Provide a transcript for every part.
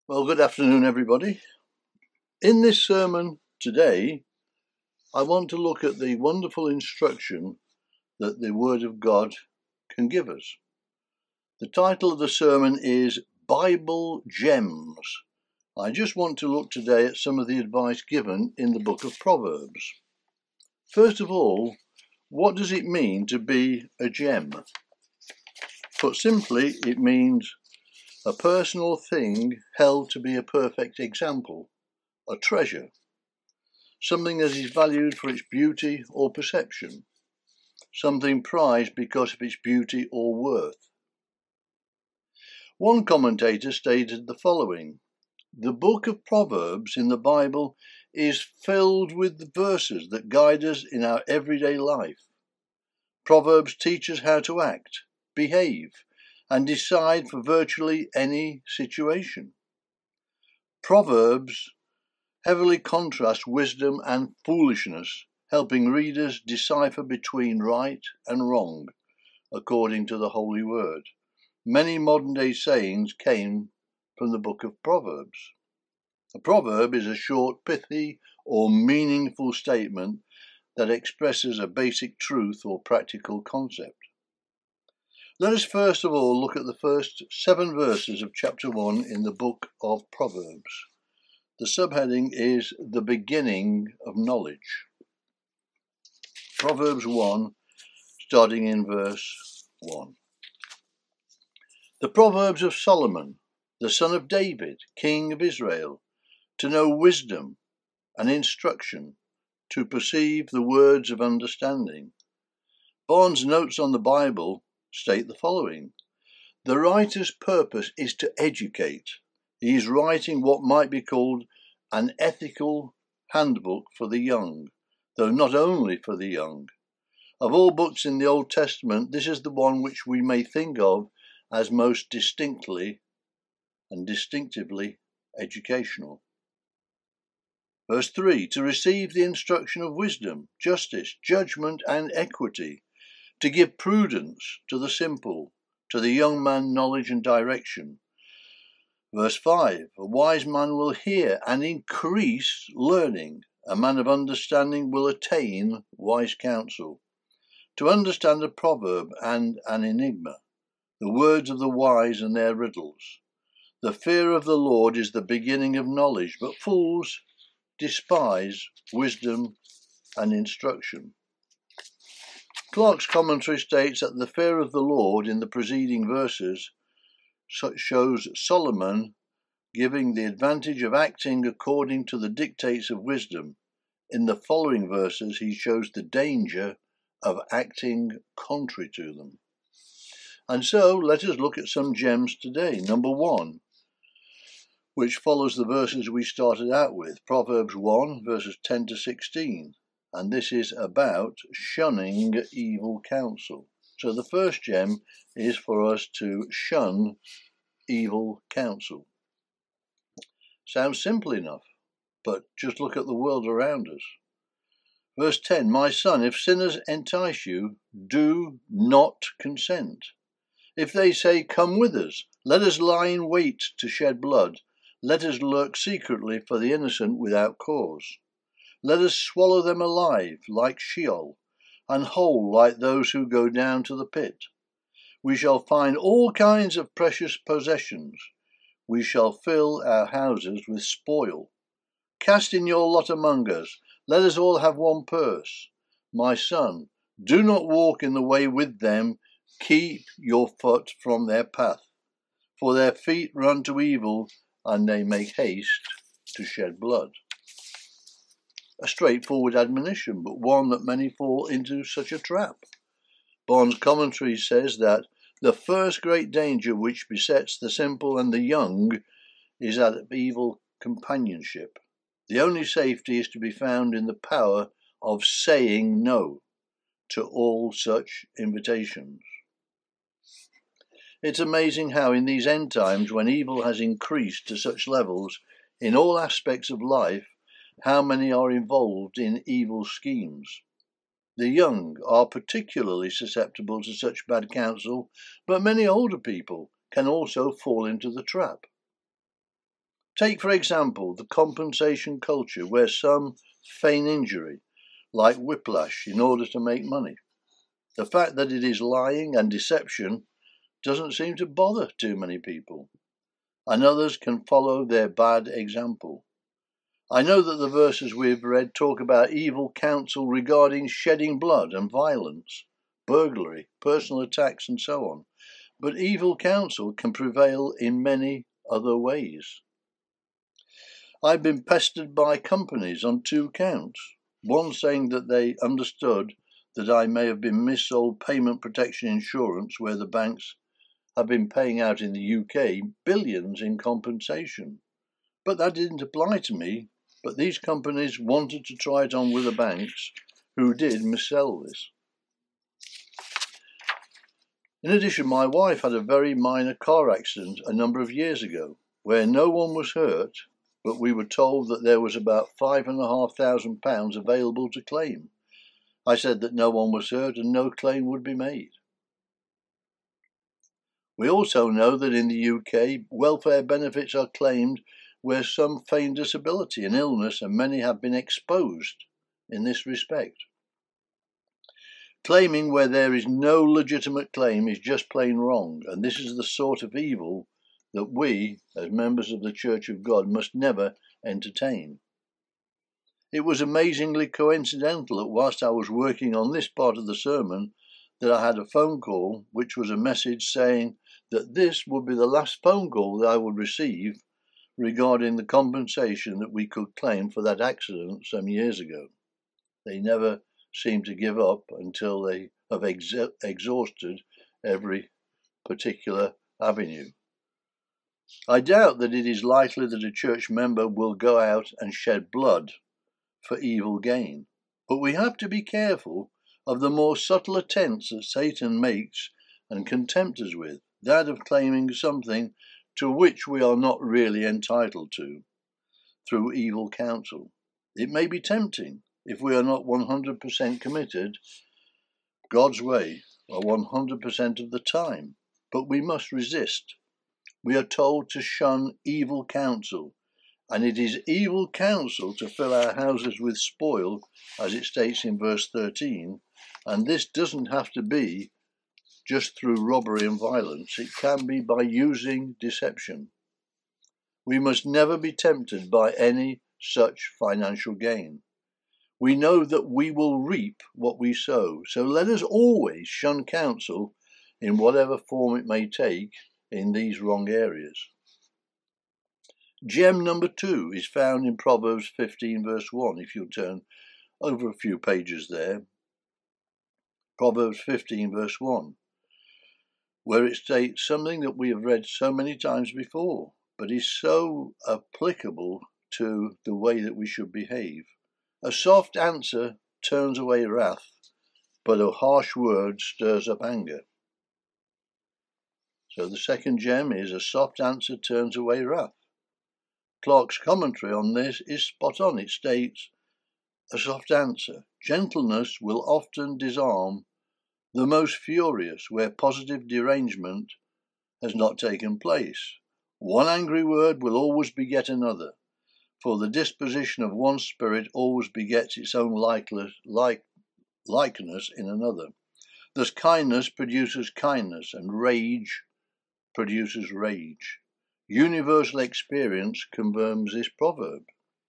Well, good afternoon, everybody. In this sermon today, I want to look at the wonderful instruction that the Word of God can give us. The title of the sermon is Bible Gems. I just want to look today at some of the advice given in the book of Proverbs. First of all, what does it mean to be a gem? Put simply, it means a personal thing held to be a perfect example, a treasure, something that is valued for its beauty or perception, something prized because of its beauty or worth. One commentator stated the following: the book of Proverbs in the Bible is filled with verses that guide us in our everyday life. Proverbs teach us how to act, behave, and decide for virtually any situation. Proverbs heavily contrast wisdom and foolishness, helping readers decipher between right and wrong, according to the Holy Word. Many modern-day sayings came from the book of Proverbs. A proverb is a short, pithy, or meaningful statement that expresses a basic truth or practical concept. Let us first of all look at the first 7 verses of chapter 1 in the book of Proverbs. The subheading is The Beginning of Knowledge. Proverbs 1, starting in verse 1. The Proverbs of Solomon, the son of David, king of Israel, to know wisdom and instruction, to perceive the words of understanding. Barnes' notes on the Bible state the following: the writer's purpose is to educate. He is writing what might be called an ethical handbook for the young, though not only for the young. Of all books in the Old Testament, this is the one which we may think of as most distinctly and distinctively educational. Verse 3, to receive the instruction of wisdom, justice, judgment, and equity, to give prudence to the simple, to the young man knowledge and direction. Verse 5, a wise man will hear and increase learning. A man of understanding will attain wise counsel. To understand a proverb and an enigma, the words of the wise and their riddles. The fear of the Lord is the beginning of knowledge, but fools despise wisdom and instruction. Clarke's commentary states that the fear of the Lord in the preceding verses shows Solomon giving the advantage of acting according to the dictates of wisdom. In the following verses, he shows the danger of acting contrary to them. And so, let us look at some gems today. Number 1, which follows the verses we started out with, Proverbs 1, verses 10 to 16. And this is about shunning evil counsel. So the first gem is for us to shun evil counsel. Sounds simple enough, but just look at the world around us. Verse 10, my son, if sinners entice you, do not consent. If they say, come with us, let us lie in wait to shed blood. Let us lurk secretly for the innocent without cause. Let us swallow them alive like Sheol, and whole like those who go down to the pit. We shall find all kinds of precious possessions. We shall fill our houses with spoil. Cast in your lot among us. Let us all have one purse. My son, do not walk in the way with them. Keep your foot from their path. For their feet run to evil, and they make haste to shed blood. A straightforward admonition, but one that many fall into such a trap. Barnes' commentary says that the first great danger which besets the simple and the young is that of evil companionship. The only safety is to be found in the power of saying no to all such invitations. It's amazing how in these end times, when evil has increased to such levels in all aspects of life, how many are involved in evil schemes. The young are particularly susceptible to such bad counsel, but many older people can also fall into the trap. Take, for example, the compensation culture where some feign injury, like whiplash, in order to make money. The fact that it is lying and deception doesn't seem to bother too many people, and others can follow their bad example. I know that the verses we've read talk about evil counsel regarding shedding blood and violence, burglary, personal attacks, and so on, but evil counsel can prevail in many other ways. I've been pestered by companies on 2 counts, one saying that they understood that I may have been missold payment protection insurance where the banks have been paying out in the UK billions in compensation. But that didn't apply to me, but these companies wanted to try it on with the banks who did missell this. In addition, my wife had a very minor car accident a number of years ago where no one was hurt, but we were told that there was about £5,500 available to claim. I said that no one was hurt and no claim would be made. We also know that in the UK, welfare benefits are claimed where some feign disability and illness, and many have been exposed in this respect. Claiming where there is no legitimate claim is just plain wrong, and this is the sort of evil that we, as members of the Church of God, must never entertain. It was amazingly coincidental that whilst I was working on this part of the sermon, that I had a phone call which was a message saying that this would be the last phone call that I would receive regarding the compensation that we could claim for that accident some years ago. They never seem to give up until they have exhausted every particular avenue. I doubt that it is likely that a church member will go out and shed blood for evil gain, but we have to be careful of the more subtle attempts that Satan makes and can tempt us with, that of claiming something to which we are not really entitled to through evil counsel. It may be tempting if we are not 100% committed God's way or 100% of the time, but we must resist. We are told to shun evil counsel, and it is evil counsel to fill our houses with spoil, as it states in verse 13, and this doesn't have to be just through robbery and violence. It can be by using deception. We must never be tempted by any such financial gain. We know that we will reap what we sow, so let us always shun counsel in whatever form it may take in these wrong areas. Gem number 2 is found in Proverbs 15 verse 1, if you'll turn over a few pages there. Proverbs 15 verse 1, where it states something that we have read so many times before, but is so applicable to the way that we should behave. A soft answer turns away wrath, but a harsh word stirs up anger. So the second gem is a soft answer turns away wrath. Clark's commentary on this is spot on. It states, a soft answer, gentleness will often disarm the most furious where positive derangement has not taken place. One angry word will always beget another, for the disposition of one spirit always begets its own likeness in another. Thus kindness produces kindness, and rage produces rage. Universal experience confirms this proverb.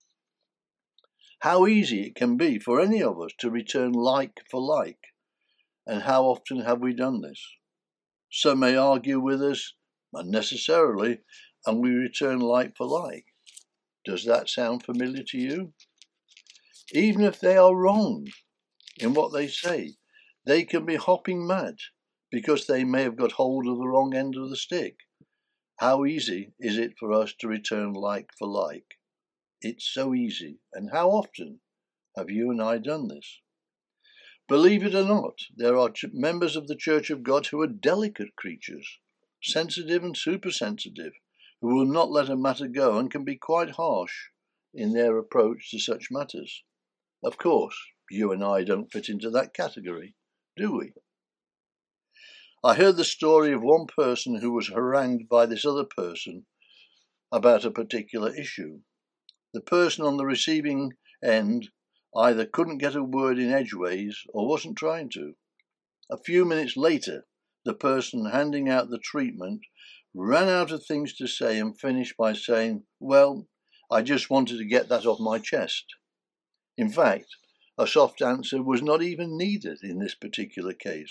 How easy it can be for any of us to return like for like, and how often have we done this? Some may argue with us unnecessarily, and we return like for like. Does that sound familiar to you? Even if they are wrong in what they say, they can be hopping mad because they may have got hold of the wrong end of the stick. How easy is it for us to return like for like? It's so easy. And how often have you and I done this? Believe it or not, there are members of the Church of God who are delicate creatures, sensitive and supersensitive, who will not let a matter go and can be quite harsh in their approach to such matters. Of course, you and I don't fit into that category, do we? I heard the story of one person who was harangued by this other person about a particular issue. The person on the receiving end either couldn't get a word in edgeways or wasn't trying to. A few minutes later, the person handing out the treatment ran out of things to say and finished by saying, "Well, I just wanted to get that off my chest." In fact, a soft answer was not even needed in this particular case.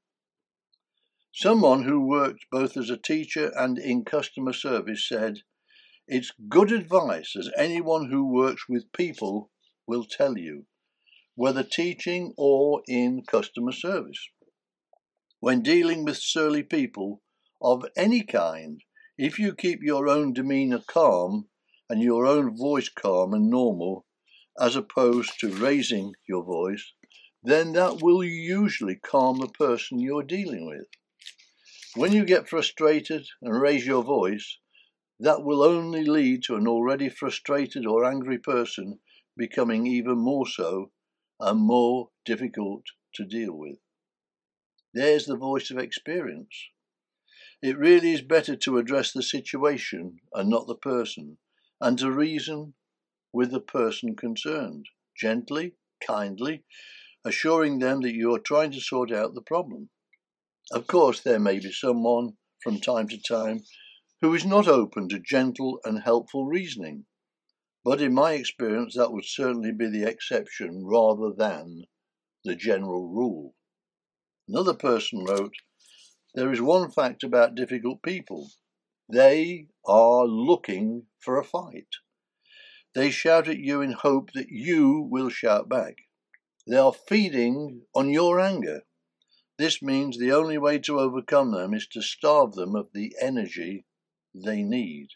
Someone who worked both as a teacher and in customer service said, "It's good advice, as anyone who works with people will tell you, whether teaching or in customer service. When dealing with surly people of any kind, if you keep your own demeanour calm and your own voice calm and normal, as opposed to raising your voice, then that will usually calm the person you're dealing with. When you get frustrated and raise your voice, that will only lead to an already frustrated or angry person becoming even more so and more difficult to deal with." There's the voice of experience. It really is better to address the situation and not the person, and to reason with the person concerned, gently, kindly, assuring them that you are trying to sort out the problem. Of course, there may be someone from time to time who is not open to gentle and helpful reasoning, but in my experience that would certainly be the exception rather than the general rule. Another person wrote, "There is one fact about difficult people. They are looking for a fight. They shout at you in hope that you will shout back. They are feeding on your anger. This means the only way to overcome them is to starve them of the energy they need.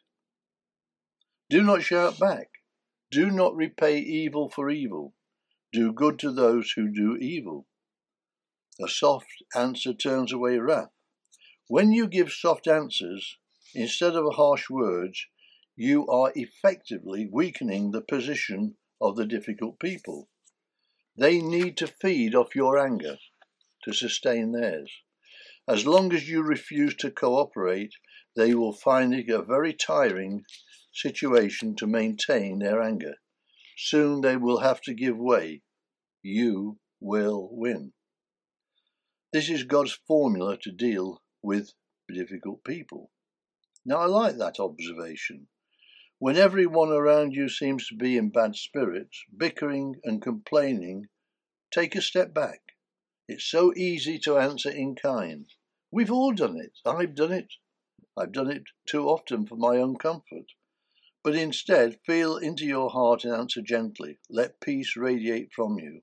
Do not shout back. Do not repay evil for evil. Do good to those who do evil. A soft answer turns away wrath. When you give soft answers, instead of harsh words, you are effectively weakening the position of the difficult people. They need to feed off your anger to sustain theirs. As long as you refuse to cooperate, they will find it a very tiring situation to maintain their anger. Soon they will have to give way. You will win." This is God's formula to deal with difficult people. Now, I like that observation. When everyone around you seems to be in bad spirits, bickering and complaining, take a step back. It's so easy to answer in kind. We've all done it. I've done it. I've done it too often for my own comfort. But instead, feel into your heart and answer gently. Let peace radiate from you.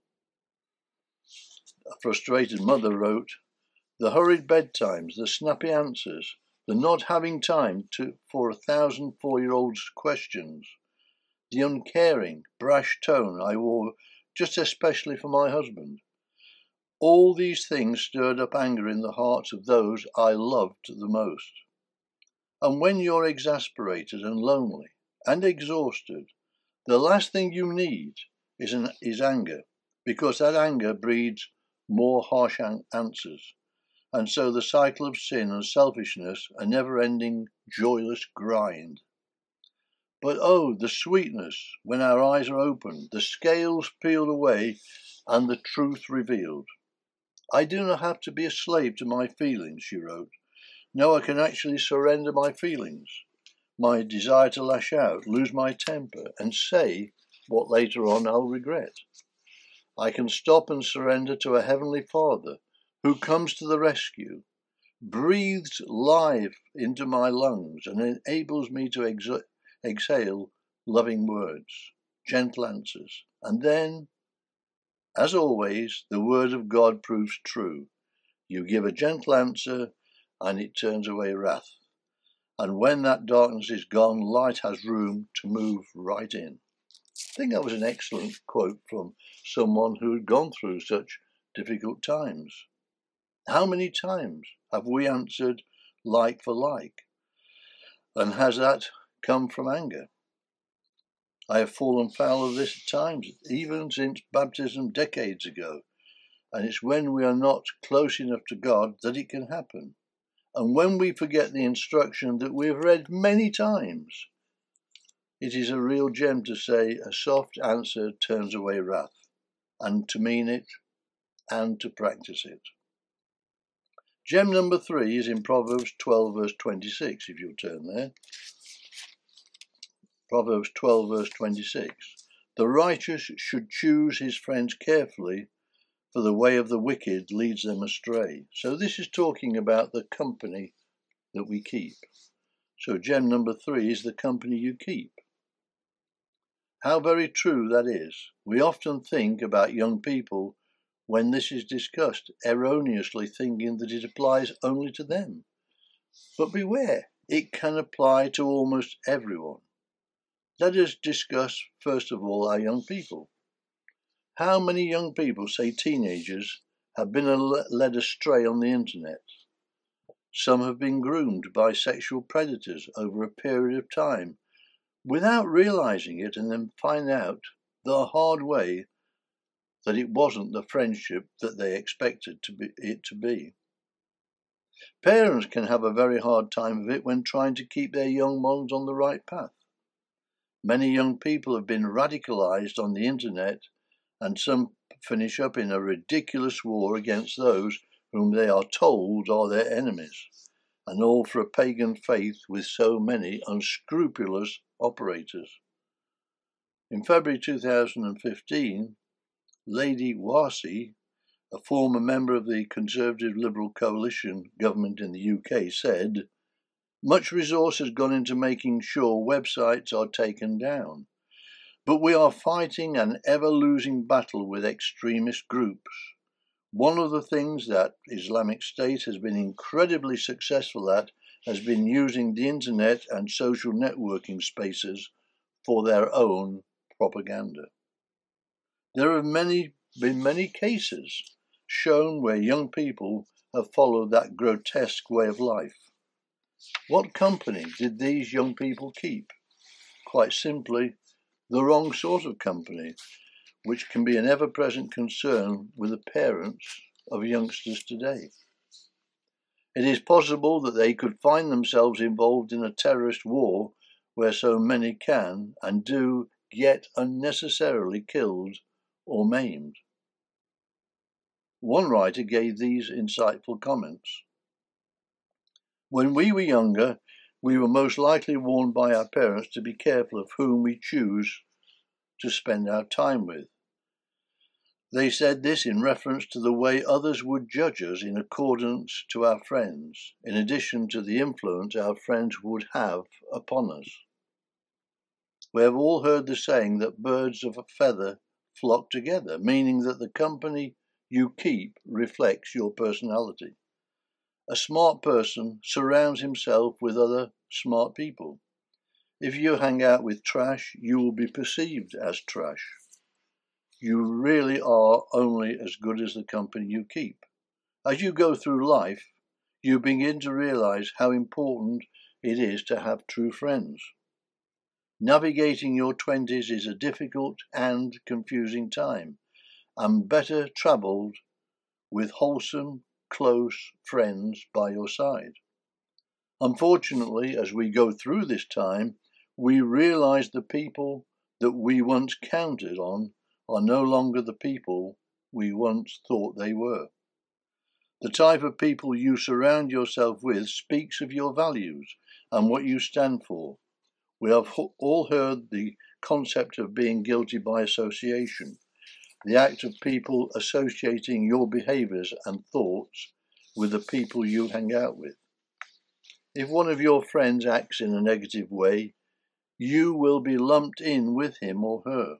A frustrated mother wrote, "The hurried bedtimes, the snappy answers, the not having time for 1,000 4-year-olds' questions, the uncaring, brash tone I wore just especially for my husband. All these things stirred up anger in the hearts of those I loved the most. And when you're exasperated and lonely and exhausted, the last thing you need is anger, because that anger breeds more harsh answers. And so the cycle of sin and selfishness, a never-ending, joyless grind. But oh, the sweetness when our eyes are opened, the scales peeled away, and the truth revealed. I do not have to be a slave to my feelings," she wrote. "No, I can actually surrender my feelings, my desire to lash out, lose my temper, and say what later on I'll regret. I can stop and surrender to a Heavenly Father who comes to the rescue, breathes life into my lungs, and enables me to exhale loving words, gentle answers. And then, as always, the Word of God proves true. You give a gentle answer, and it turns away wrath. And when that darkness is gone, light has room to move right in." I think that was an excellent quote from someone who had gone through such difficult times. How many times have we answered like for like? And has that come from anger? I have fallen foul of this at times, even since baptism decades ago. And it's when we are not close enough to God that it can happen. And when we forget the instruction that we have read many times, It is a real gem to say a soft answer turns away wrath, and to mean it and to practice it. Gem number 3 is in Proverbs 12 verse 26, if you'll turn there. Proverbs 12 verse 26. The righteous should choose his friends carefully, for the way of the wicked leads them astray. So this is talking about the company that we keep. So gem number 3 is the company you keep. How very true that is. We often think about young people when this is discussed, erroneously thinking that it applies only to them. But beware, it can apply to almost everyone. Let us discuss, first of all, our young people. How many young people, say teenagers, have been led astray on the internet? Some have been groomed by sexual predators over a period of time without realizing it, and then find out the hard way that it wasn't the friendship that they expected it to be. Parents can have a very hard time of it when trying to keep their young ones on the right path. Many young people have been radicalized on the internet, and some finish up in a ridiculous war against those whom they are told are their enemies, and all for a pagan faith with so many unscrupulous operators. In February 2015, Lady Warsi, a former member of the Conservative Liberal Coalition government in the UK, said, "Much resource has gone into making sure websites are taken down, but we are fighting an ever-losing battle with extremist groups. One of the things that Islamic State has been incredibly successful at has been using the internet and social networking spaces for their own propaganda." There have been many cases shown where young people have followed that grotesque way of life. What company did these young people keep? Quite simply, the wrong sort of company, which can be an ever-present concern with the parents of youngsters today. It is possible that they could find themselves involved in a terrorist war where so many can and do get unnecessarily killed or maimed. One writer gave these insightful comments. When we were younger, we were most likely warned by our parents to be careful of whom we choose to spend our time with. They said this in reference to the way others would judge us in accordance to our friends, in addition to the influence our friends would have upon us. We have all heard the saying that birds of a feather flock together, meaning that the company you keep reflects your personality. A smart person surrounds himself with other smart people. If you hang out with trash, you will be perceived as trash. You really are only as good as the company you keep. As you go through life, you begin to realize how important it is to have true friends. Navigating your 20s is a difficult and confusing time, and better travelled with wholesome, close friends by your side. Unfortunately, as we go through this time, we realize the people that we once counted on are no longer the people we once thought they were. The type of people you surround yourself with speaks of your values and what you stand for. We have all heard the concept of being guilty by association, the act of people associating your behaviours and thoughts with the people you hang out with. If one of your friends acts in a negative way, you will be lumped in with him or her.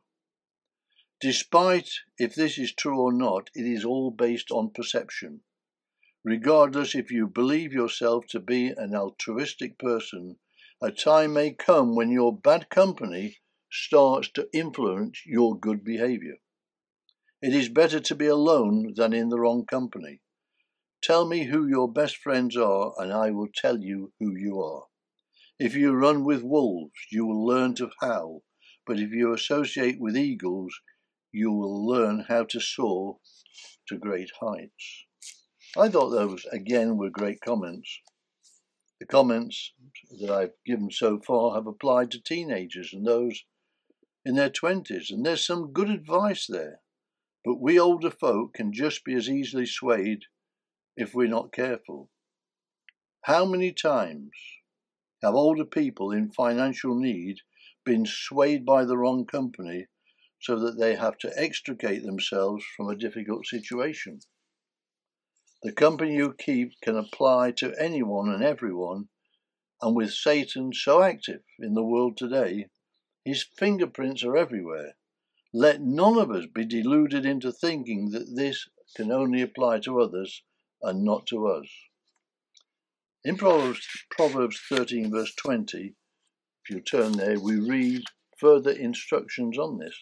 Despite if this is true or not, it is all based on perception. Regardless if you believe yourself to be an altruistic person, a time may come when your bad company starts to influence your good behaviour. It is better to be alone than in the wrong company. Tell me who your best friends are, and I will tell you who you are. If you run with wolves, you will learn to howl, but if you associate with eagles, you will learn how to soar to great heights. I thought those, again, were great comments. The comments that I've given so far have applied to teenagers and those in their 20s, and there's some good advice there, but we older folk can just be as easily swayed if we're not careful. How many times have older people in financial need been swayed by the wrong company so that they have to extricate themselves from a difficult situation? The company you keep can apply to anyone and everyone, and with Satan so active in the world today, his fingerprints are everywhere. Let none of us be deluded into thinking that this can only apply to others and not to us. In Proverbs 13 verse 20, if you turn there, we read further instructions on this.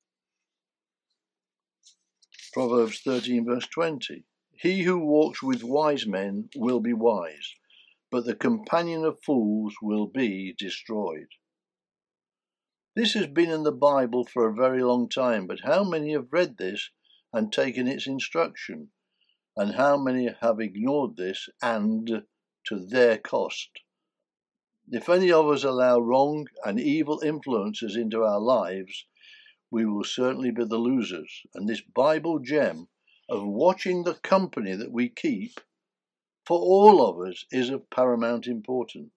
Proverbs 13 verse 20. He who walks with wise men will be wise, but the companion of fools will be destroyed. This has been in the Bible for a very long time, but how many have read this and taken its instruction? And how many have ignored this, and to their cost? If any of us allow wrong and evil influences into our lives, we will certainly be the losers. And this Bible gem of watching the company that we keep for all of us is of paramount importance.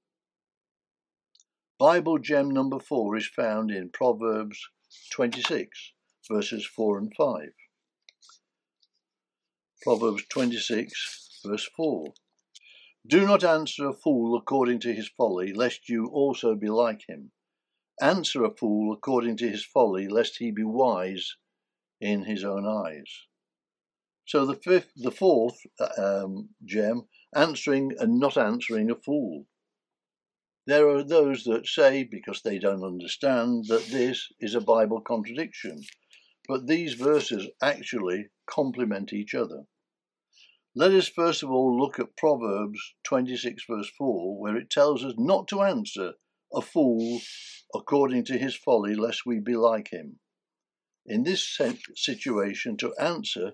Bible gem number 4 is found in Proverbs 26, verses 4 and 5. Proverbs 26, verse 4. Do not answer a fool according to his folly, lest you also be like him. Answer a fool according to his folly, lest he be wise in his own eyes. So the fourth gem, answering and not answering a fool. There are those that say, because they don't understand, that this is a Bible contradiction, but these verses actually complement each other. Let us first of all look at Proverbs 26 verse 4, where it tells us not to answer a fool according to his folly, lest we be like him. In this situation, to answer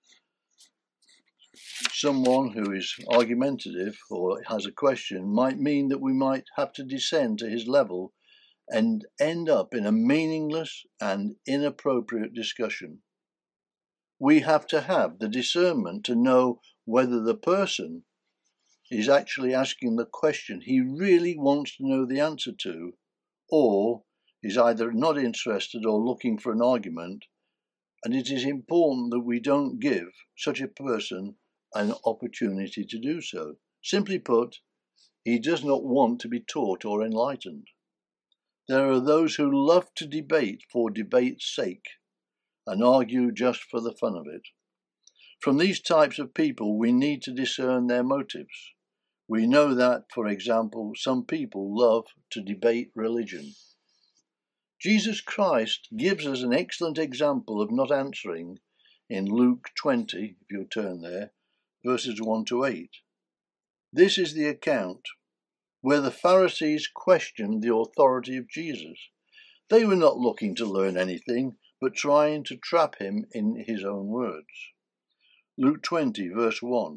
someone who is argumentative or has a question might mean that we might have to descend to his level and end up in a meaningless and inappropriate discussion. We have to have the discernment to know whether the person is actually asking the question he really wants to know the answer to, or is either not interested or looking for an argument, and it is important that we don't give such a person an opportunity to do so. Simply put, he does not want to be taught or enlightened. There are those who love to debate for debate's sake and argue just for the fun of it. From these types of people, we need to discern their motives. We know that, for example, some people love to debate religion. Jesus Christ gives us an excellent example of not answering in Luke 20, if you'll turn there, verses 1 to 8. This is the account where the Pharisees questioned the authority of Jesus. They were not looking to learn anything, but trying to trap him in his own words. Luke 20, verse 1.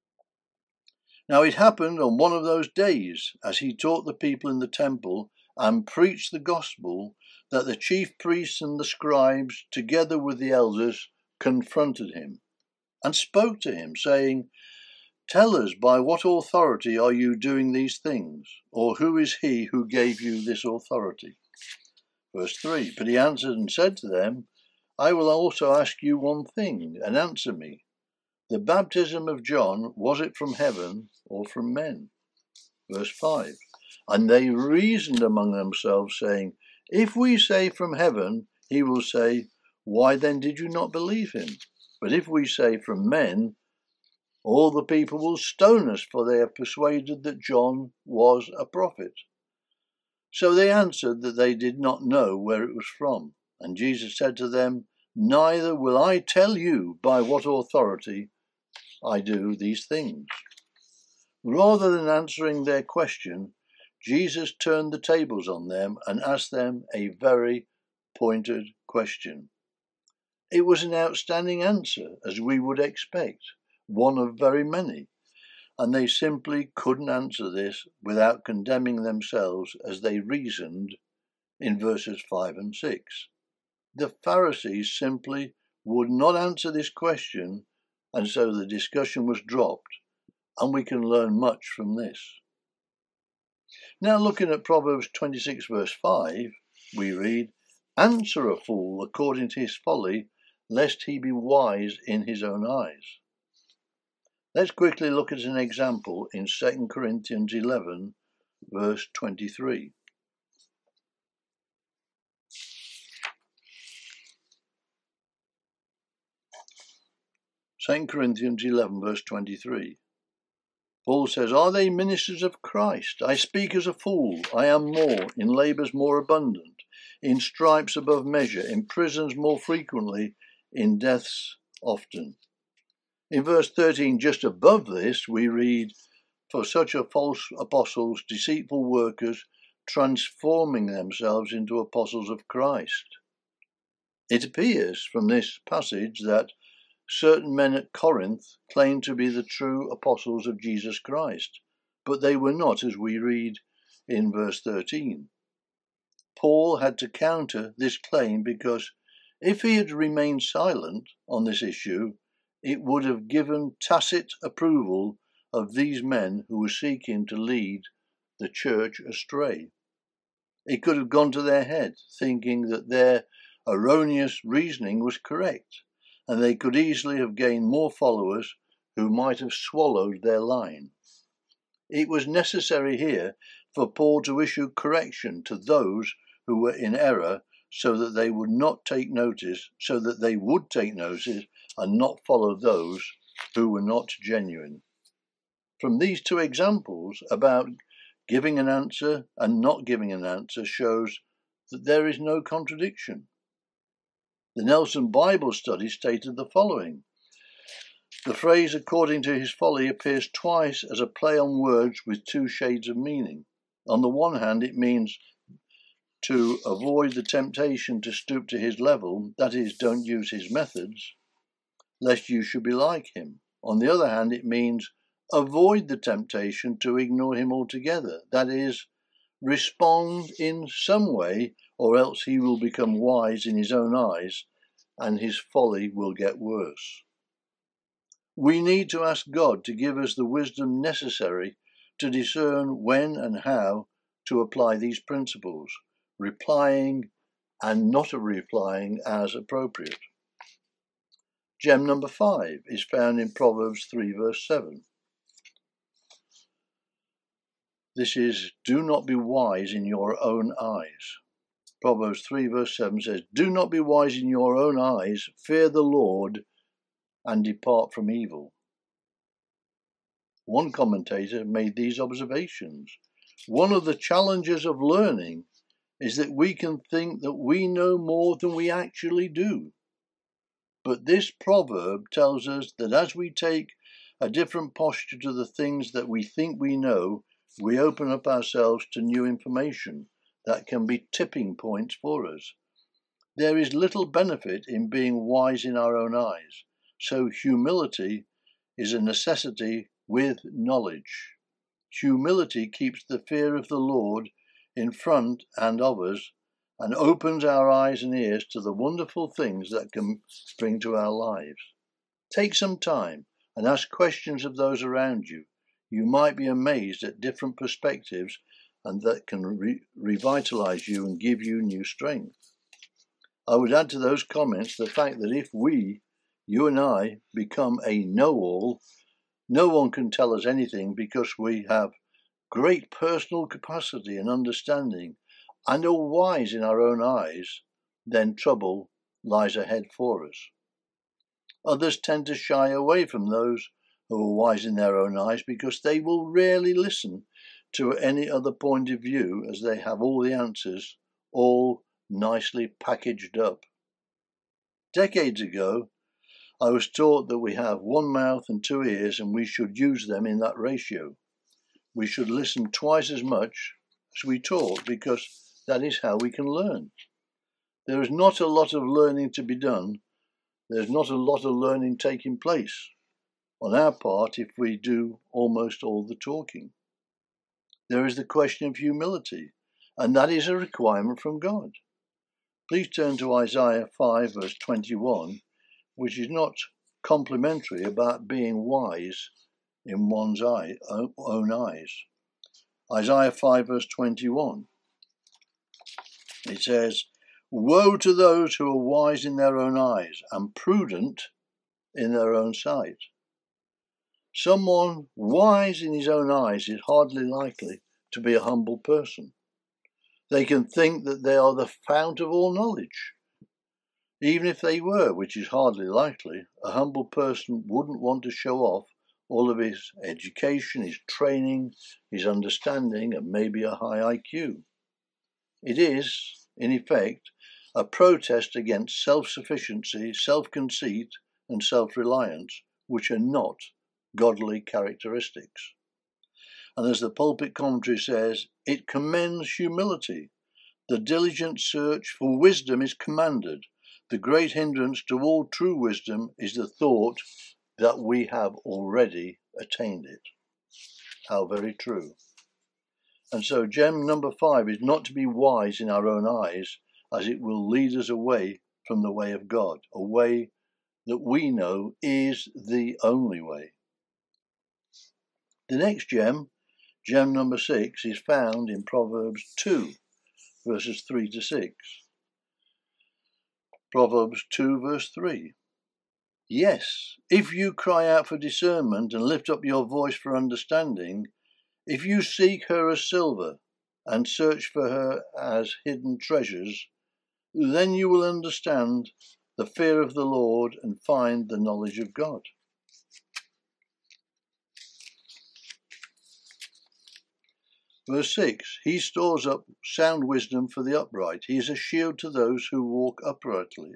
Now it happened on one of those days, as he taught the people in the temple and preached the gospel, that the chief priests and the scribes, together with the elders, confronted him and spoke to him, saying, Tell us, by what authority are you doing these things? Or who is he who gave you this authority? Verse 3. But he answered and said to them, I will also ask you one thing, and answer me. The baptism of John, was it from heaven or from men? Verse 5. And they reasoned among themselves, saying, If we say from heaven, he will say, Why then did you not believe him? But if we say from men, all the people will stone us, for they are persuaded that John was a prophet. So they answered that they did not know where it was from. And Jesus said to them, Neither will I tell you by what authority I do these things. Rather than answering their question, Jesus turned the tables on them and asked them a very pointed question. It was an outstanding answer, as we would expect, one of very many. and they simply couldn't answer this without condemning themselves as they reasoned in verses 5 and 6. The Pharisees simply would not answer this question, and so the discussion was dropped, and we can learn much from this. Now, looking at Proverbs 26 verse 5, we read, "Answer a fool according to his folly, lest he be wise in his own eyes." Let's quickly look at an example in 2 Corinthians 11 verse 23. 2 Corinthians 11 verse 23. Paul says, "Are they ministers of Christ? I speak as a fool. I am more, in labours more abundant, in stripes above measure, in prisons more frequently, in deaths often." In verse 13, just above this, we read, "For such are false apostles, deceitful workers, transforming themselves into apostles of Christ." It appears from this passage that certain men at Corinth claimed to be the true apostles of Jesus Christ, but they were not, as we read in verse 13. Paul had to counter this claim because if he had remained silent on this issue, it would have given tacit approval of these men who were seeking to lead the church astray. It could have gone to their head, thinking that their erroneous reasoning was correct, and they could easily have gained more followers who might have swallowed their line. It was necessary here for Paul to issue correction to those who were in error so that they would take notice and not follow those who were not genuine. From these two examples about giving an answer and not giving an answer shows that there is no contradiction. The Nelson Bible Study stated the following: "The phrase 'according to his folly' appears twice as a play on words with two shades of meaning. On the one hand, it means to avoid the temptation to stoop to his level, that is, don't use his methods, lest you should be like him. On the other hand, it means avoid the temptation to ignore him altogether, that is, respond in some way, or else he will become wise in his own eyes and his folly will get worse." We need to ask God to give us the wisdom necessary to discern when and how to apply these principles, replying and not replying as appropriate. Gem number 5 is found in Proverbs 3 verse 7. This is, "Do not be wise in your own eyes." Proverbs 3 verse 7 says, "Do not be wise in your own eyes, fear the Lord and depart from evil." One commentator made these observations: "One of the challenges of learning is that we can think that we know more than we actually do. But this proverb tells us that as we take a different posture to the things that we think we know, we open up ourselves to new information that can be tipping points for us. There is little benefit in being wise in our own eyes, so humility is a necessity with knowledge. Humility keeps the fear of the Lord in front and of us, and opens our eyes and ears to the wonderful things that can bring to our lives. Take some time and ask questions of those around you. You might be amazed at different perspectives, and that can revitalize you and give you new strength. I would add to those comments the fact that if you and I, become a know-all, no one can tell us anything because we have great personal capacity and understanding and are wise in our own eyes, then trouble lies ahead for us. Others tend to shy away from those who are wise in their own eyes because they will rarely listen to any other point of view, as they have all the answers, all nicely packaged up. Decades ago, I was taught that we have one mouth and two ears, and we should use them in that ratio. We should listen twice as much as we talk, because that is how we can learn. There is not a lot of learning to be done. There's not a lot of learning taking place. on our part if we do almost all the talking. There is the question of humility, and that is a requirement from God. Please turn to Isaiah 5 verse 21, which is not complimentary about being wise in one's own eyes. Isaiah 5 verse 21. It says, "Woe to those who are wise in their own eyes and prudent in their own sight." Someone wise in his own eyes is hardly likely to be a humble person. They can think that they are the fount of all knowledge. Even if they were, which is hardly likely, a humble person wouldn't want to show off all of his education, his training, his understanding, and maybe a high IQ. It is, in effect, a protest against self-sufficiency, self-conceit, and self-reliance, which are not godly characteristics. And as the pulpit commentary says, it commends humility. The diligent search for wisdom is commanded. The great hindrance to all true wisdom is the thought that we have already attained it. How very true. And so gem number 5 is not to be wise in our own eyes, as it will lead us away from the way of God, a way that we know is the only way. The next gem number 6, is found in Proverbs 2, verses 3 to 6. Proverbs 2, verse 3. Yes, if you cry out for discernment and lift up your voice for understanding, if you seek her as silver and search for her as hidden treasures, then you will understand the fear of the Lord and find the knowledge of God. Verse 6, he stores up sound wisdom for the upright. He is a shield to those who walk uprightly.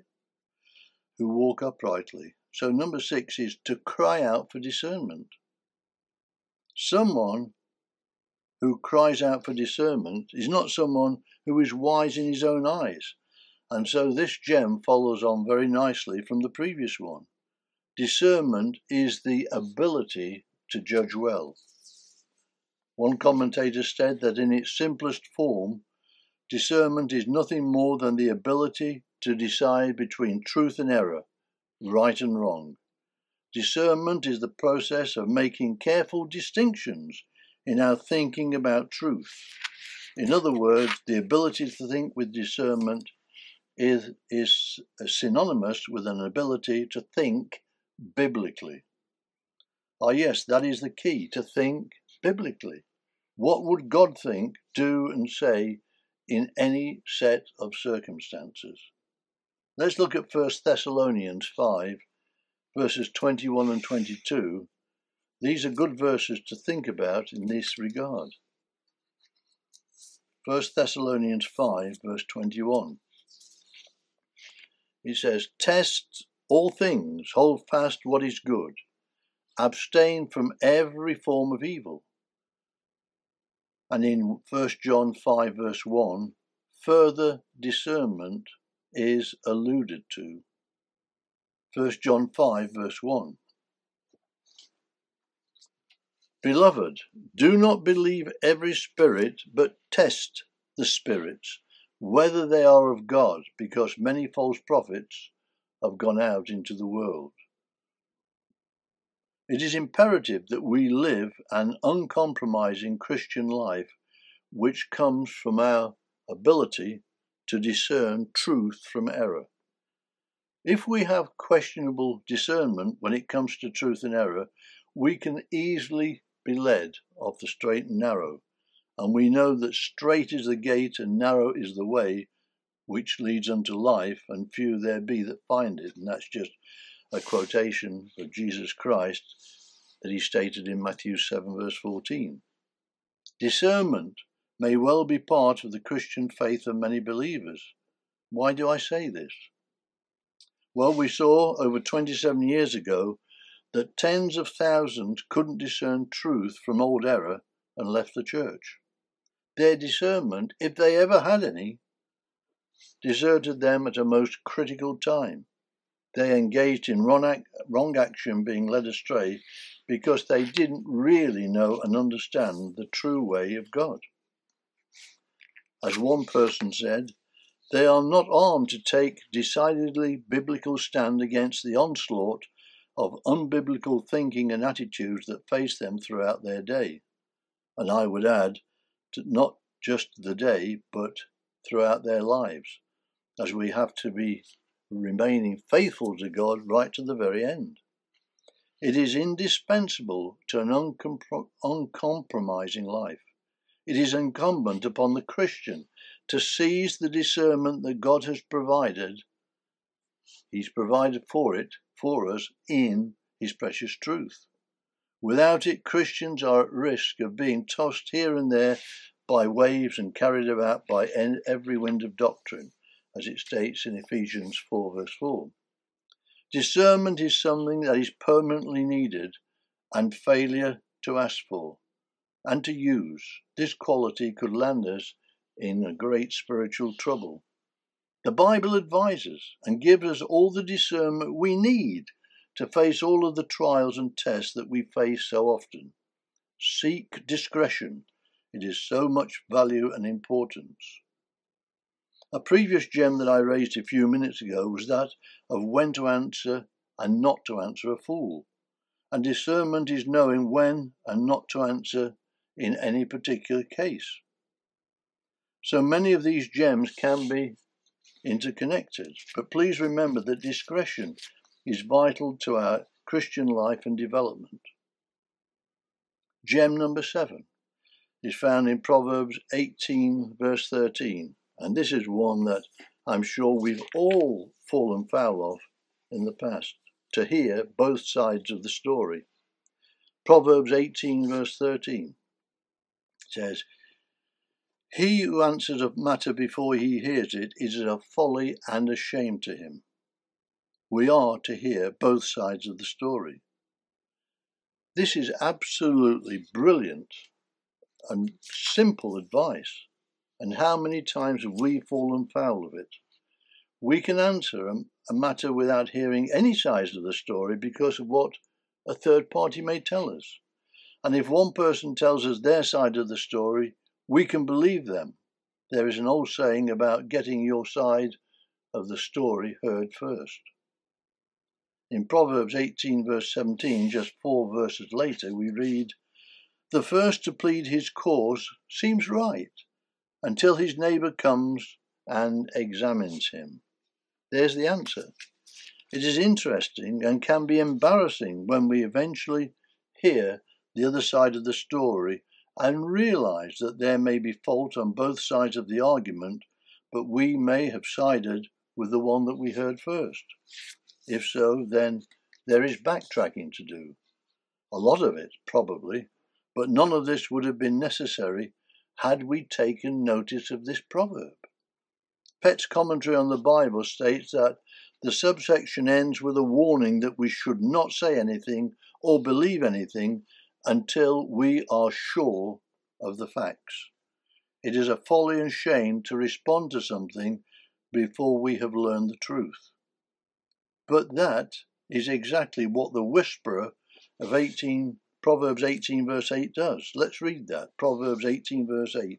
So number 6 is to cry out for discernment. Someone who cries out for discernment is not someone who is wise in his own eyes. And so this gem follows on very nicely from the previous one. Discernment is the ability to judge well. One commentator said that in its simplest form, discernment is nothing more than the ability to decide between truth and error, right and wrong. Discernment is the process of making careful distinctions in our thinking about truth. In other words, the ability to think with discernment is synonymous with an ability to think biblically. Ah, yes, that is the key, to think biblically. What would God think, do, and say in any set of circumstances? Let's look at 1 Thessalonians 5, verses 21 and 22. These are good verses to think about in this regard. 1 Thessalonians 5, verse 21. It says, "Test all things, hold fast what is good, abstain from every form of evil." And in 1 John 5 verse 1, further discernment is alluded to. 1 John 5 verse 1. "Beloved, do not believe every spirit, but test the spirits, whether they are of God, because many false prophets have gone out into the world." It is imperative that we live an uncompromising Christian life which comes from our ability to discern truth from error. If we have questionable discernment when it comes to truth and error, we can easily be led off the straight and narrow, and we know that strait is the gate and narrow is the way which leads unto life, and few there be that find it. And that's just a quotation of Jesus Christ that he stated in Matthew 7 verse 14. Discernment may well be part of the Christian faith of many believers. Why do I say this? Well, we saw over 27 years ago that tens of thousands couldn't discern truth from old error and left the church. Their discernment, if they ever had any, deserted them at a most critical time. They engaged in wrong action, being led astray because they didn't really know and understand the true way of God. As one person said, they are not armed to take decidedly biblical stand against the onslaught of unbiblical thinking and attitudes that face them throughout their day. And I would add, not just the day, but throughout their lives, as we have to be remaining faithful to God right to the very end. It is indispensable to an uncompromising life. It is incumbent upon the Christian to seize the discernment that God has provided. He's provided for us in His precious truth. Without it, Christians are at risk of being tossed here and there by waves and carried about by every wind of doctrine, as it states in Ephesians 4 verse 4. Discernment is something that is permanently needed, and failure to ask for and to use this quality could land us in a great spiritual trouble. The Bible advises and gives us all the discernment we need to face all of the trials and tests that we face so often. Seek discretion. It is so much value and importance. A previous gem that I raised a few minutes ago was that of when to answer and not to answer a fool. And discernment is knowing when and not to answer in any particular case. So many of these gems can be interconnected, but please remember that discretion is vital to our Christian life and development. Gem number 7 is found in Proverbs 18 verse 13, and this is one that I'm sure we've all fallen foul of in the past, to hear both sides of the story. Proverbs 18 verse 13 says, "He who answers a matter before he hears it is a folly and a shame to him." We are to hear both sides of the story. This is absolutely brilliant and simple advice. And how many times have we fallen foul of it? We can answer a matter without hearing any sides of the story because of what a third party may tell us. And if one person tells us their side of the story, we can believe them. There is an old saying about getting your side of the story heard first. In Proverbs 18 verse 17, just 4 verses later, we read, "The first to plead his cause seems right, until his neighbour comes and examines him." There's the answer. It is interesting and can be embarrassing when we eventually hear the other side of the story and realise that there may be fault on both sides of the argument, but we may have sided with the one that we heard first. If so, then there is backtracking to do. A lot of it, probably, but none of this would have been necessary had we taken notice of this proverb. Pett's commentary on the Bible states that the subsection ends with a warning that we should not say anything or believe anything until we are sure of the facts. It is a folly and shame to respond to something before we have learned the truth. But that is exactly what the whisperer of Proverbs 18 verse 8 does. Let's read that. Proverbs 18 verse 8.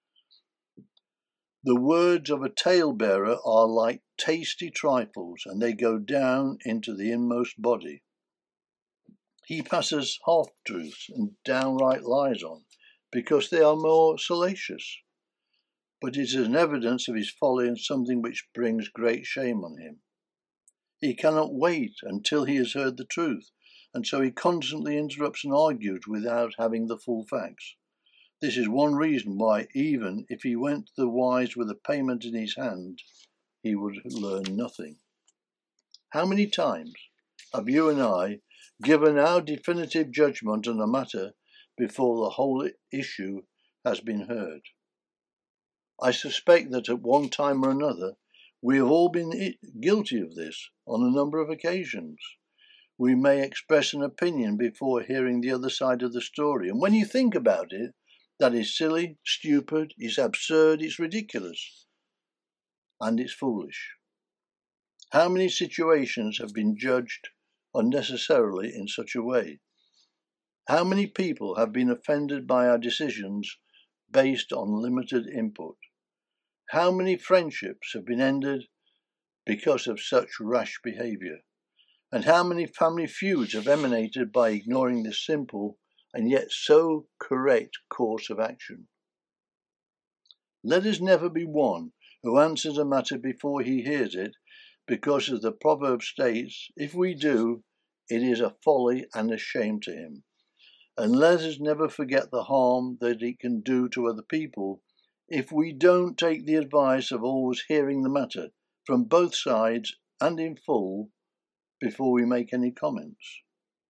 "The words of a talebearer are like tasty trifles, and they go down into the inmost body. He passes half-truths and downright lies on, because they are more salacious. But it is an evidence of his folly and something which brings great shame on him. He cannot wait until he has heard the truth, and so he constantly interrupts and argues without having the full facts. This is one reason why, even if he went to the wise with a payment in his hand, he would learn nothing." How many times have you and I given our definitive judgment on a matter before the whole issue has been heard? I suspect that at one time or another we have all been guilty of this on a number of occasions. We may express an opinion before hearing the other side of the story, and when you think about it, that is silly, stupid, it's absurd, it's ridiculous, and it's foolish. How many situations have been judged unnecessarily in such a way? How many people have been offended by our decisions based on limited input? How many friendships have been ended because of such rash behaviour? And how many family feuds have emanated by ignoring this simple and yet so correct course of action? Let us never be one who answers a matter before he hears it, because as the proverb states, if we do, it is a folly and a shame to him. And let us never forget the harm that it can do to other people if we don't take the advice of always hearing the matter from both sides and in full before we make any comments.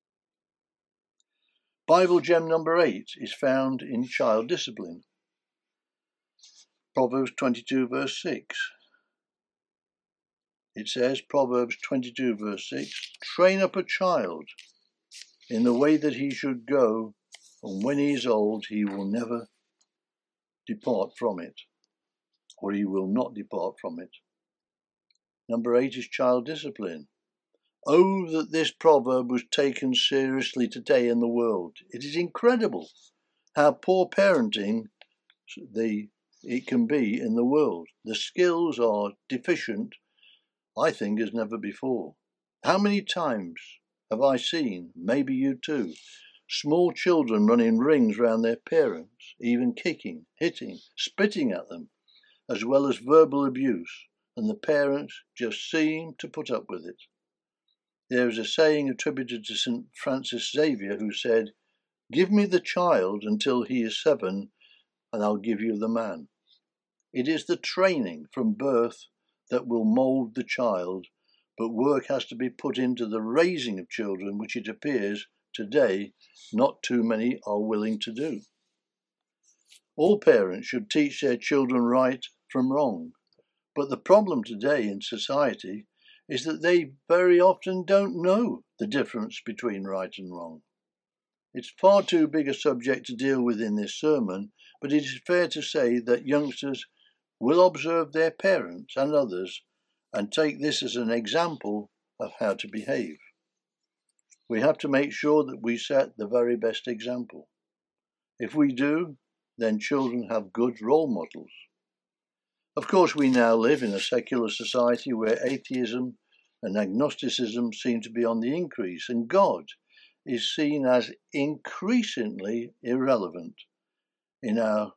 Bible gem number 8 is found in child discipline. Proverbs 22 verse 6. It says, Proverbs 22 verse 6, train up a child in the way that he should go, and when he is old he will never depart from it, or he will not depart from it. Number 8 is child discipline. Oh, that this proverb was taken seriously today in the world. It is incredible how poor parenting it can be in the world. The skills are deficient, I think, as never before. How many times have I seen, maybe you too, small children running rings round their parents, even kicking, hitting, spitting at them, as well as verbal abuse, and the parents just seem to put up with it. There is a saying attributed to St. Francis Xavier who said, "Give me the child until he is 7, and I'll give you the man." It is the training from birth that will mould the child, but work has to be put into the raising of children, which it appears today not too many are willing to do. All parents should teach their children right from wrong, but the problem today in society is that they very often don't know the difference between right and wrong. It's far too big a subject to deal with in this sermon, but it is fair to say that youngsters will observe their parents and others and take this as an example of how to behave. We have to make sure that we set the very best example. If we do, then children have good role models. Of course, we now live in a secular society where atheism and agnosticism seem to be on the increase, and God is seen as increasingly irrelevant in our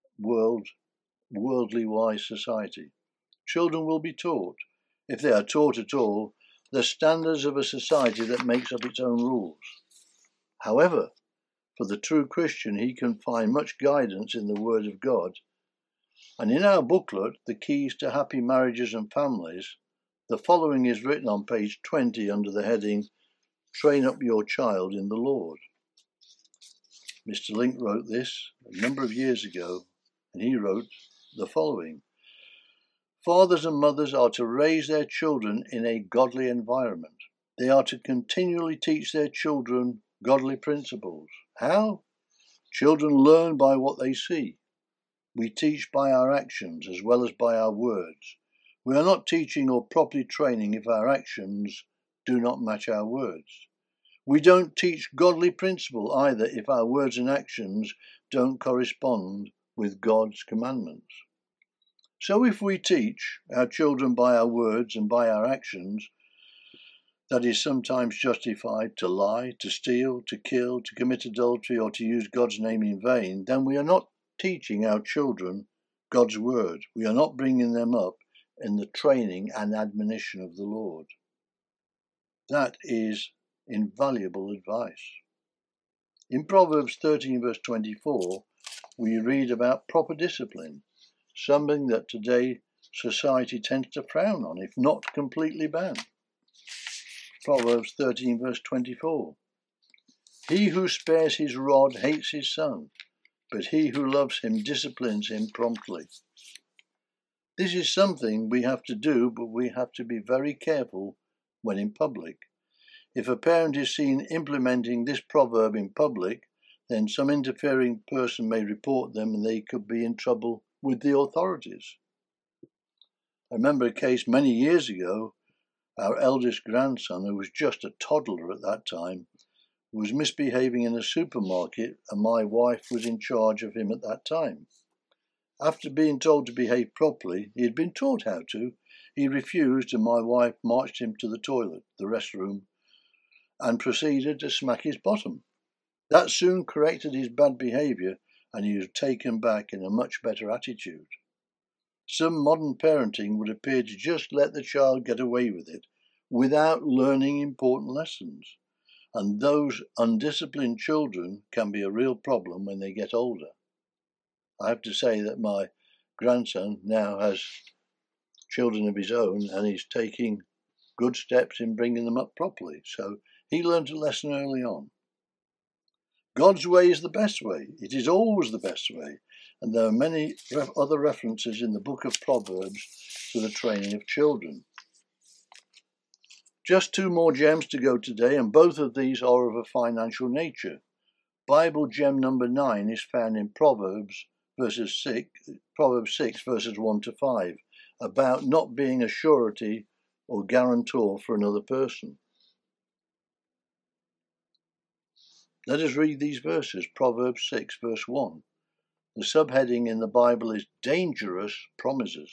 worldly wise society. Children will be taught, if they are taught at all, the standards of a society that makes up its own rules. However, for the true Christian, he can find much guidance in the Word of God. And in our booklet, The Keys to Happy Marriages and Families, the following is written on page 20 under the heading, Train Up Your Child in the Lord. Mr. Link wrote this a number of years ago, and he wrote the following. Fathers and mothers are to raise their children in a godly environment. They are to continually teach their children godly principles. How? Children learn by what they see. We teach by our actions as well as by our words. We are not teaching or properly training if our actions do not match our words. We don't teach godly principle either if our words and actions don't correspond with God's commandments. So if we teach our children by our words and by our actions that is sometimes justified to lie, to steal, to kill, to commit adultery, or to use God's name in vain, then we are not teaching our children God's word. We are not bringing them up in the training and admonition of the Lord. That is invaluable advice. In Proverbs 13 verse 24, we read about proper discipline, something that today society tends to frown on, if not completely ban. Proverbs 13 verse 24. He who spares his rod hates his son, but he who loves him disciplines him promptly. This is something we have to do, but we have to be very careful when in public. If a parent is seen implementing this proverb in public, then some interfering person may report them and they could be in trouble with the authorities. I remember a case many years ago Our eldest grandson, who was just a toddler at that time, was misbehaving in a supermarket, and my wife was in charge of him at that time. After being told to behave properly, he had been taught how to. He refused, and my wife marched him to the toilet, the restroom, and proceeded to smack his bottom. That soon corrected his bad behaviour, and he was taken back in a much better attitude. Some modern parenting would appear to just let the child get away with it without learning important lessons, and those undisciplined children can be a real problem when they get older. I have to say that my grandson now has children of his own, and he's taking good steps in bringing them up properly, so he learned a lesson early on. God's way is the best way. It is always the best way. And there are many other references in the book of Proverbs to the training of children. Just 2 more gems to go today, and both of these are of a financial nature. Bible gem number 9 is found in Proverbs 6 verses 1 to 5, about not being a surety or guarantor for another person. Let us read these verses. Proverbs 6 verse 1. The subheading in the Bible is Dangerous Promises.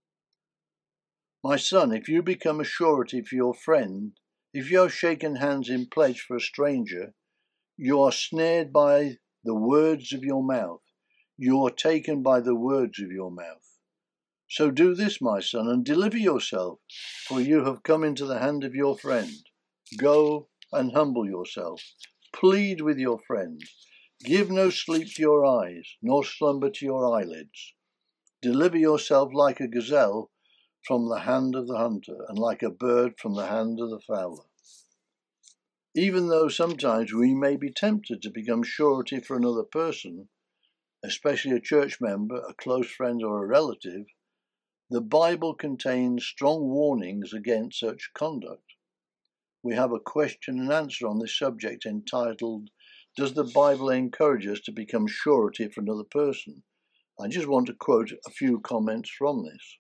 My son, if you become a surety for your friend, if you have shaken hands in pledge for a stranger, you are snared by the words of your mouth. You are taken by the words of your mouth. So do this, my son, and deliver yourself, for you have come into the hand of your friend. Go and humble yourself. Plead with your friend. Give no sleep to your eyes, nor slumber to your eyelids. Deliver yourself like a gazelle from the hand of the hunter, and like a bird from the hand of the fowler. Even though sometimes we may be tempted to become surety for another person, especially a church member, a close friend, or a relative, the Bible contains strong warnings against such conduct. We have a question and answer on this subject entitled, Does the Bible encourage us to become surety for another person? I just want to quote a few comments from this.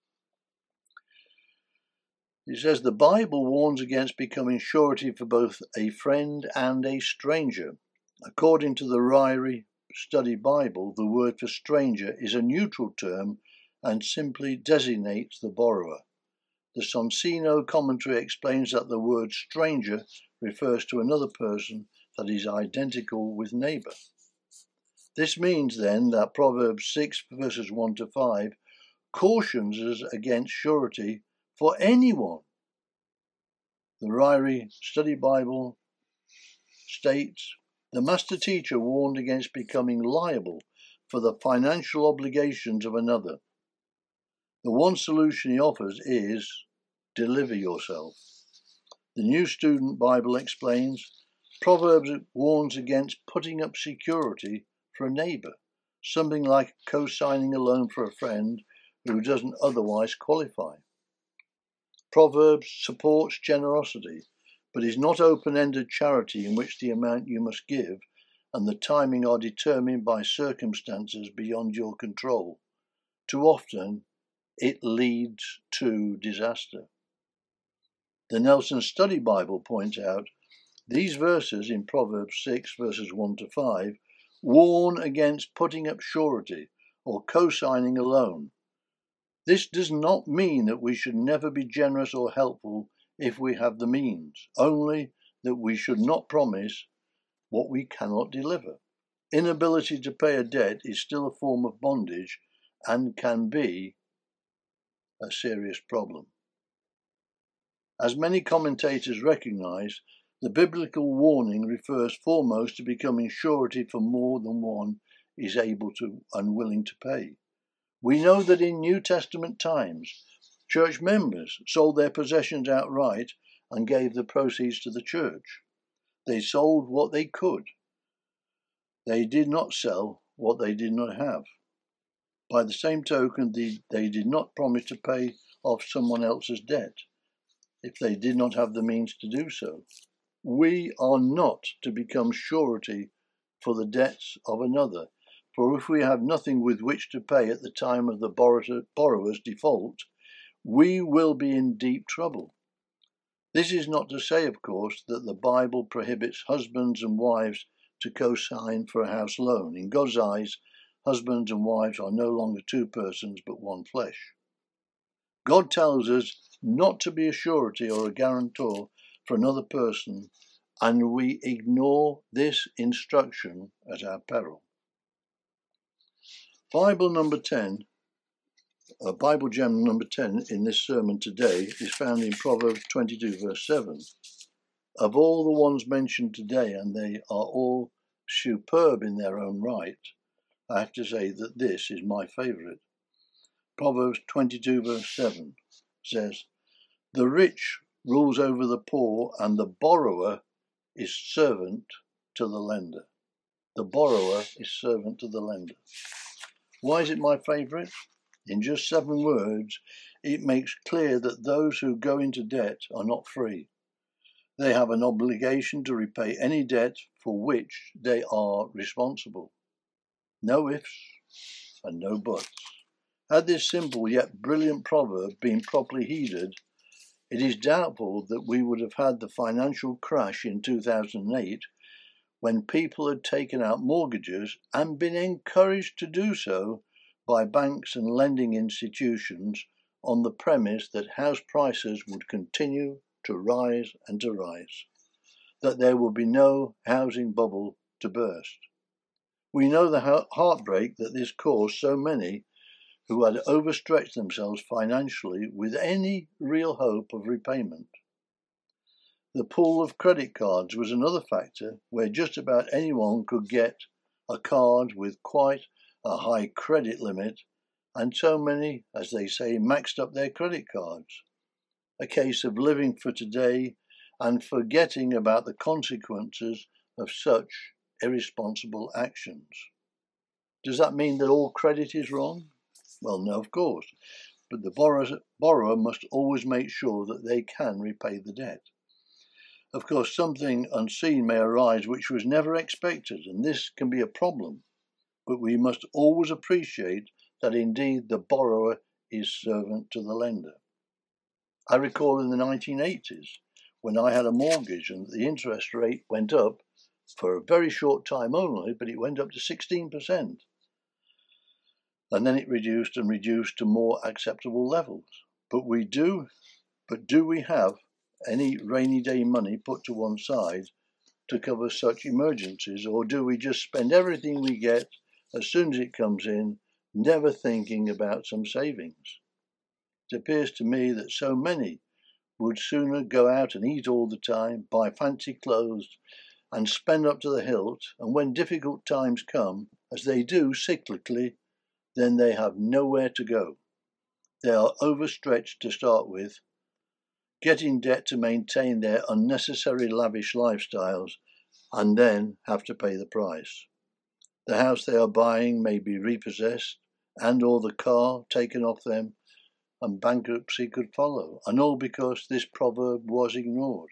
It says, the Bible warns against becoming surety for both a friend and a stranger. According to the Ryrie Study Bible, the word for stranger is a neutral term and simply designates the borrower. The Sonsino commentary explains that the word stranger refers to another person that is identical with neighbour. This means then that Proverbs 6 verses 1 to 5 cautions us against surety for anyone. The Ryrie Study Bible states, the master teacher warned against becoming liable for the financial obligations of another. The one solution he offers is deliver yourself. The New Student Bible explains, Proverbs warns against putting up security for a neighbour, something like co-signing a loan for a friend who doesn't otherwise qualify. Proverbs supports generosity, but is not open-ended charity in which the amount you must give and the timing are determined by circumstances beyond your control. Too often, it leads to disaster. The Nelson Study Bible points out, these verses in Proverbs 6 verses 1 to 5 warn against putting up surety or co-signing a loan. This does not mean that we should never be generous or helpful if we have the means, only that we should not promise what we cannot deliver. Inability to pay a debt is still a form of bondage and can be a serious problem. As many commentators recognize, the biblical warning refers foremost to becoming surety for more than one is able to and willing to pay. We know that in New Testament times, church members sold their possessions outright and gave the proceeds to the church. They sold what they could. They did not sell what they did not have. By the same token, they did not promise to pay off someone else's debt if they did not have the means to do so. We are not to become surety for the debts of another, for if we have nothing with which to pay at the time of the borrower's default, we will be in deep trouble. This is not to say, of course, that the Bible prohibits husbands and wives to co-sign for a house loan. In God's eyes, husbands and wives are no longer two persons but one flesh. God tells us not to be a surety or a guarantor for another person, and we ignore this instruction at our peril. Bible gem number 10 in this sermon today is found in Proverbs 22 verse 7. Of all the ones mentioned today, and they are all superb in their own right, I have to say that this is my favourite. Proverbs 22 verse 7 says, "The rich rules over the poor, and the borrower is servant to the lender." The borrower is servant to the lender. Why is it my favourite? In just 7 words, it makes clear that those who go into debt are not free. They have an obligation to repay any debt for which they are responsible. No ifs and no buts. Had this simple yet brilliant proverb been properly heeded, it is doubtful that we would have had the financial crash in 2008 when people had taken out mortgages and been encouraged to do so by banks and lending institutions on the premise that house prices would continue to rise and to rise, that there would be no housing bubble to burst. We know the heartbreak that this caused so many who had overstretched themselves financially with any real hope of repayment. The pull of credit cards was another factor where just about anyone could get a card with quite a high credit limit, and so many, as they say, maxed up their credit cards. A case of living for today and forgetting about the consequences of such irresponsible actions. Does that mean that all credit is wrong? Well, no, of course, but the borrower must always make sure that they can repay the debt. Of course, something unseen may arise which was never expected, and this can be a problem, but we must always appreciate that indeed the borrower is servant to the lender. I recall in the 1980s when I had a mortgage and the interest rate went up for a very short time only, but it went up to 16%. And then it reduced and reduced to more acceptable levels. But do we have any rainy day money put to one side to cover such emergencies, or do we just spend everything we get as soon as it comes in, never thinking about some savings? It appears to me that so many would sooner go out and eat all the time, buy fancy clothes, and spend up to the hilt, and when difficult times come, as they do cyclically, then they have nowhere to go. They are overstretched to start with, get in debt to maintain their unnecessary lavish lifestyles, and then have to pay the price. The house they are buying may be repossessed, and or the car taken off them, and bankruptcy could follow, and all because this proverb was ignored.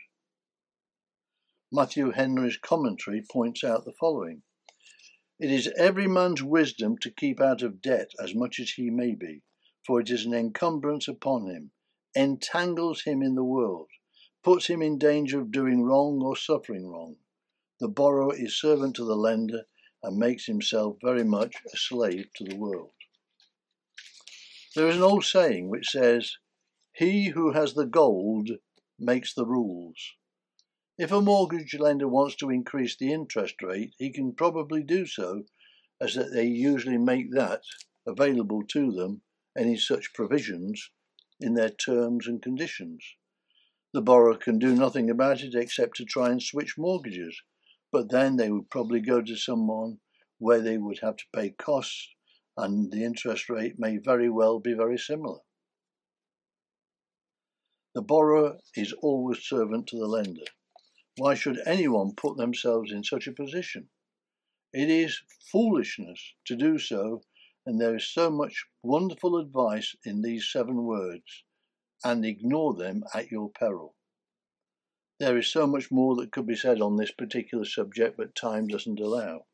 Matthew Henry's commentary points out the following: "It is every man's wisdom to keep out of debt as much as he may be, for it is an encumbrance upon him, entangles him in the world, puts him in danger of doing wrong or suffering wrong. The borrower is servant to the lender and makes himself very much a slave to the world." There is an old saying which says, "He who has the gold makes the rules." If a mortgage lender wants to increase the interest rate, he can probably do so, as that they usually make that available to them, any such provisions, in their terms and conditions. The borrower can do nothing about it except to try and switch mortgages, but then they would probably go to someone where they would have to pay costs, and the interest rate may very well be very similar. The borrower is always servant to the lender. Why should anyone put themselves in such a position? It is foolishness to do so, and there is so much wonderful advice in these 7 words, and ignore them at your peril. There is so much more that could be said on this particular subject, but time doesn't allow.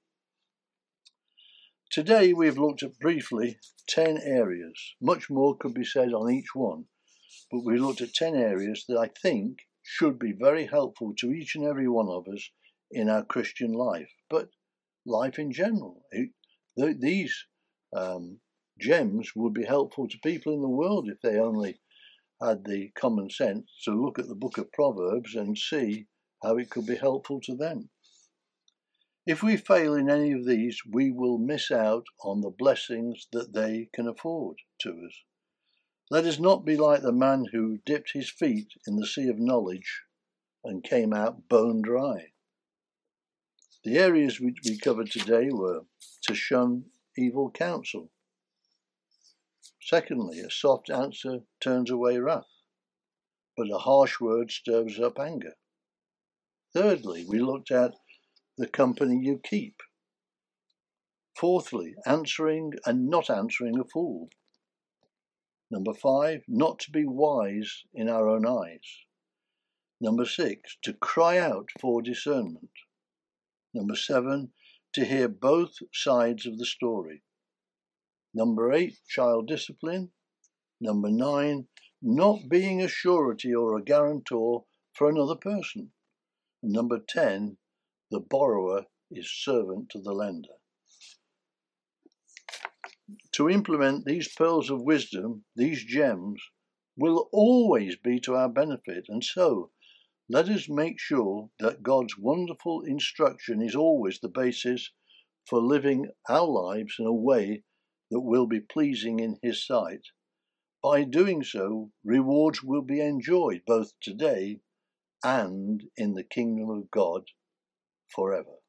Today we have looked at briefly 10 areas. Much more could be said on each one, but we looked at 10 areas that I think should be very helpful to each and every one of us in our Christian life, but life in general. These gems would be helpful to people in the world if they only had the common sense to look at the book of Proverbs and see how it could be helpful to them. If we fail in any of these, we will miss out on the blessings that they can afford to us. Let us not be like the man who dipped his feet in the sea of knowledge and came out bone dry. The areas which we covered today were to shun evil counsel. Secondly, a soft answer turns away wrath, but a harsh word stirs up anger. Thirdly, we looked at the company you keep. Fourthly, answering and not answering a fool. Number 5, not to be wise in our own eyes. Number 6, to cry out for discernment. Number 7, to hear both sides of the story. Number 8, child discipline. Number 9, not being a surety or a guarantor for another person. And number 10, the borrower is servant to the lender. To implement these pearls of wisdom, these gems, will always be to our benefit, and so let us make sure that God's wonderful instruction is always the basis for living our lives in a way that will be pleasing in His sight. By doing so, rewards will be enjoyed both today and in the kingdom of God forever.